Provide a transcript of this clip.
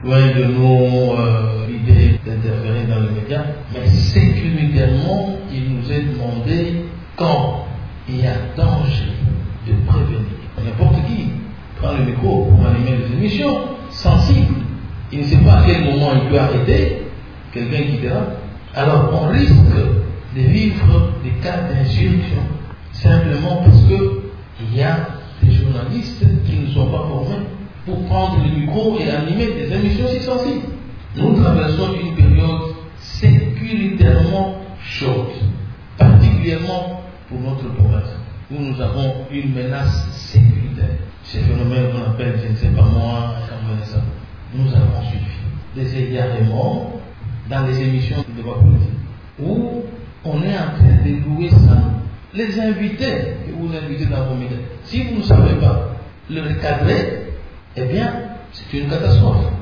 loin de nous l'idée d'interférer dans les médias, mais sécuritairement, il nous est demandé, quand il y a danger, de prévenir. N'importe qui prend le micro pour animer des émissions sensibles. Il ne sait pas à quel moment il peut arrêter quelqu'un qui dérape. Alors on risque de vivre des cas d'insurrection simplement parce qu'il y a des journalistes qui ne sont pas formés pour prendre le micro et animer des émissions si sensibles. Nous traversons une période sécuritairement chaude, particulièrement pour notre province, où nous avons une menace sécuritaire. Ces phénomènes qu'on appelle, je ne sais pas moi, ça, nous avons suivi des égarements dans les émissions de débat politique, où on est en train de louer ça. Les invités que vous invitez dans vos médias, si vous ne savez pas le recadrer, eh bien, c'est une catastrophe.